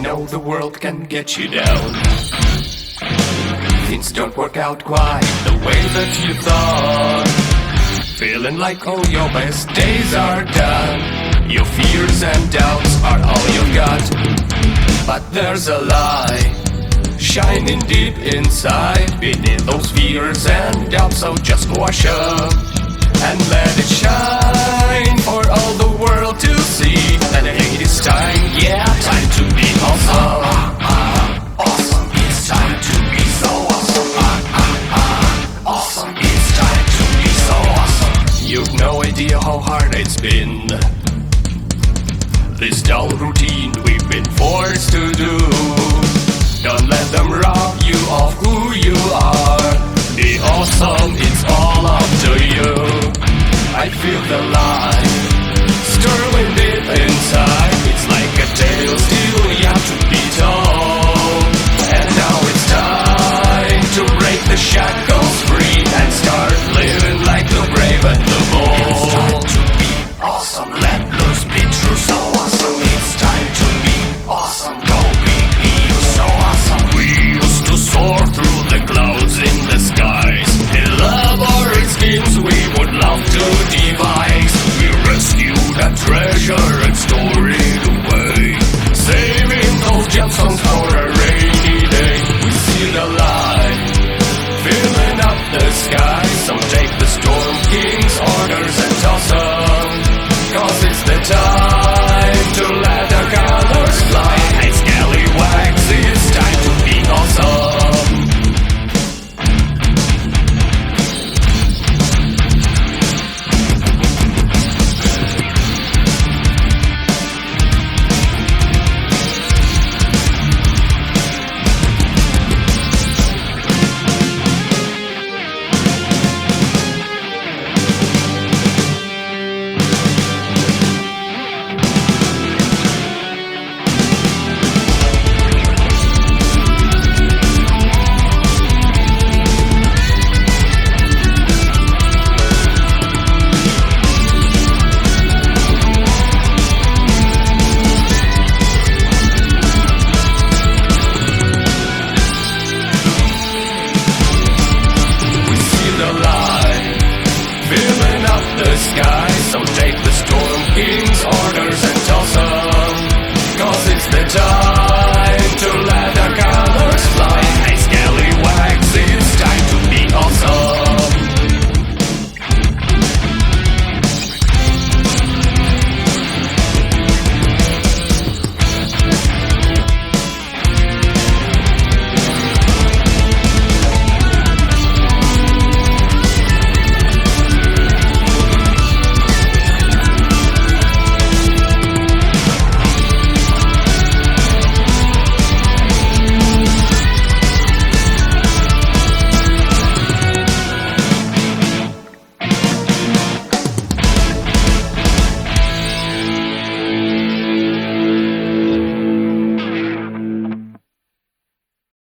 know the world can get you down. Things don't work out quite the way that you thought. Feeling like all your best days are done. Your fears and doubts are all you've got. But there's a light shining deep inside. Beneath those fears and doubts, so just wash up and let it shine for all the world to see. And it is time, yeah, time to be awesome. Awesome, it's time to be so awesome. Awesome, it's time to be so awesome. You've no idea how hard it's been, this dull routine we've been forced to do. Don't let them rob you of who you are. Be awesome, it's all up to you. I feel the light stirring deep inside. It's like a tale still yet to be told. And now it's time to break the shackles free and start living like the brave and the bold. It's time to be awesome, let loose, be true, so awesome. It's time to be awesome, go be you, so awesome. We used to soar through the clouds in the skies. In love or in schemes we would love to devise. We rescued a treasure and stored it away, saving those gemstones for a rainy day. We see the light filling up the sky, so take the Storm King's orders and toss them, 'cause it's the time to let the colors fly. Hey scallywags, it's time to be awesome. The sky, so take the Storm King's orders and toss them.